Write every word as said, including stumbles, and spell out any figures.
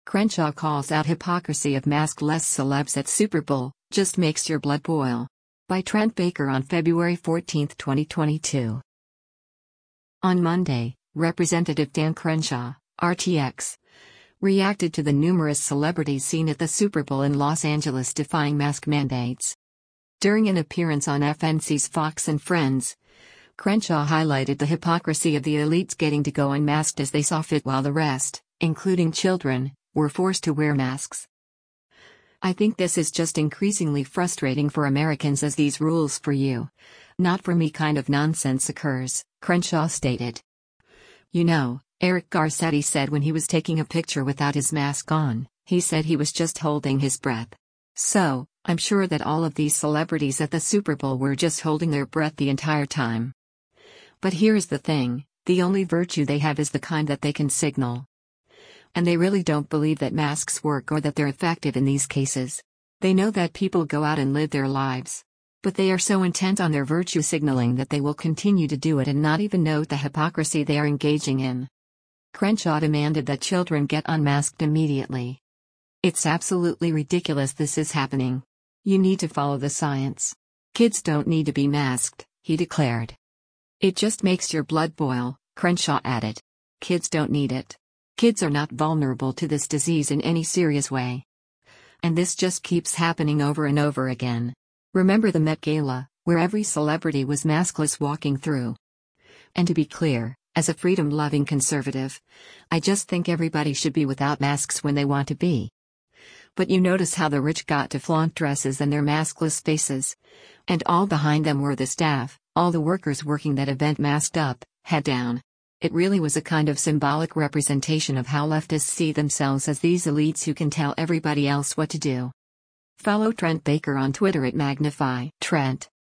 Crenshaw calls out hypocrisy of maskless celebs at Super Bowl, just makes your blood boil. By Trent Baker on February fourteenth, twenty twenty-two. On Monday, Representative Dan Crenshaw, R T X, reacted to the numerous celebrities seen at the Super Bowl in Los Angeles defying mask mandates. During an appearance on F N C's Fox and Friends, Crenshaw highlighted the hypocrisy of the elites getting to go unmasked as they saw fit while the rest, including children, were forced to wear masks. I think this is just increasingly frustrating for Americans as these rules for you, not for me kind of nonsense occurs, Crenshaw stated. You know, Eric Garcetti said when he was taking a picture without his mask on, he said he was just holding his breath. So, I'm sure that all of these celebrities at the Super Bowl were just holding their breath the entire time. But here's the thing, the only virtue they have is the kind that they can signal. And they really don't believe that masks work or that they're effective in these cases. They know that people go out and live their lives. But they are so intent on their virtue signaling that they will continue to do it and not even note the hypocrisy they are engaging in. Crenshaw demanded that children get unmasked immediately. It's absolutely ridiculous this is happening. You need to follow the science. Kids don't need to be masked, he declared. It just makes your blood boil, Crenshaw added. Kids don't need it. Kids are not vulnerable to this disease in any serious way. And this just keeps happening over and over again. Remember the Met Gala, where every celebrity was maskless walking through? And to be clear, as a freedom-loving conservative, I just think everybody should be without masks when they want to be. But you notice how the rich got to flaunt dresses and their maskless faces. And all behind them were the staff, all the workers working that event masked up, head down. It really was a kind of symbolic representation of how leftists see themselves as these elites who can tell everybody else what to do. Follow Trent Baker on Twitter at Magnify Trent.